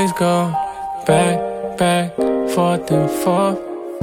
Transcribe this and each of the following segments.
always go back, forth and forth.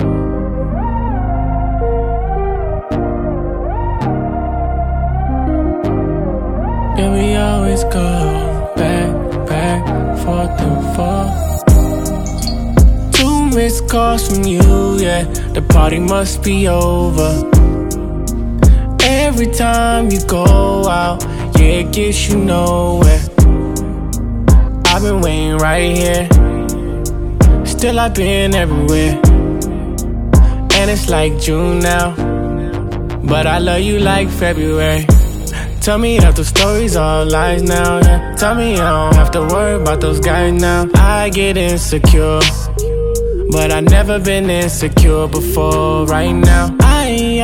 Yeah, we always go back, forth and forth. 2 missed calls from you, yeah, the party must be over. Every time you go out, yeah, it gets you nowhere. I've been waiting right here, still I've been everywhere. And it's like June now, but I love you like February. Tell me that those stories all lies now, yeah. Tell me I don't have to worry about those guys now. I get insecure, but I never been insecure before. Right now, I'm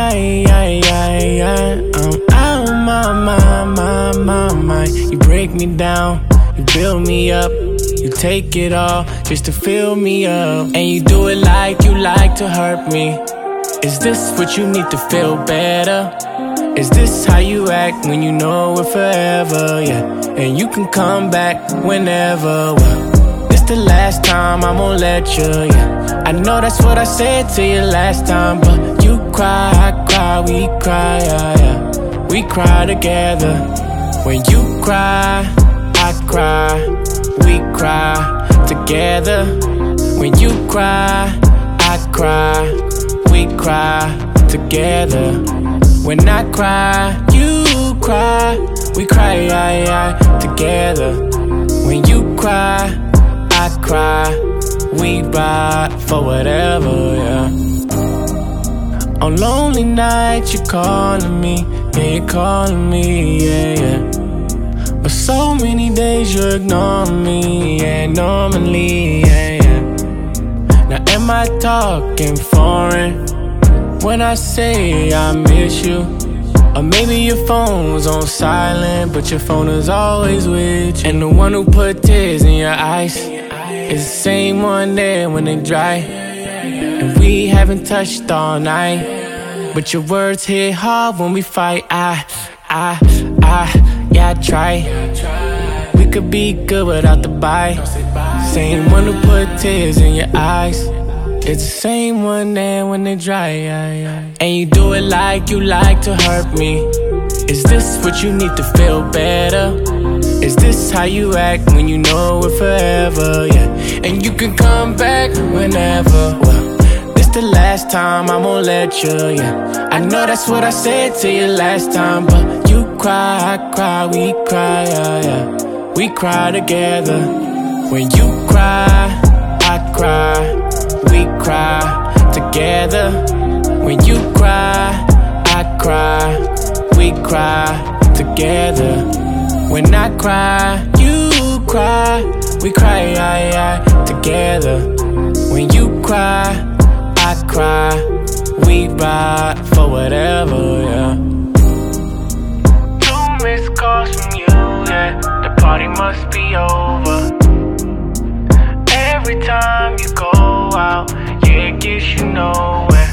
out of my mind. You break me down, you build me up, you take it all just to fill me up. And you do it like you like to hurt me. Is this what you need to feel better? Is this how you act when you know it forever, yeah? And you can come back whenever, well, this the last time I'm gonna let you, yeah. I know that's what I said to you last time, but you cry, I cry, we cry, yeah, yeah. We cry together. When you cry, I cry, we cry together. When you cry, I cry, we cry together. When I cry, you cry, we cry, together. When you cry, I cry, we ride for whatever, yeah. On lonely nights, you're calling me, yeah, you're calling me, yeah, yeah. But so many days you're ignoring me, yeah, normally, yeah, yeah. Now am I talking foreign when I say I miss you? Or maybe your phone's on silent, but your phone is always with you. And the one who put tears in your eyes is the same one there when they dry. And we haven't touched all night, but your words hit hard when we fight. Yeah, I try. We could be good without the bite. Same one who put tears in your eyes, it's the same one there when they dry, And you do it like you like to hurt me. Is this what you need to feel better? Is this how you act when you know it forever, yeah? And you can come back whenever, well, this the last time I'm gonna let you, yeah. I know that's what I said to you last time, but you cry, I cry, we cry, yeah. We cry together. When you cry, I cry, we cry together. When you cry, I cry, we cry together. When I cry, you cry, we cry, together. When you cry, I cry, we ride for whatever, yeah. 2 missed calls from you, yeah, the party must be over. Every time you go out, yeah, it gets you nowhere.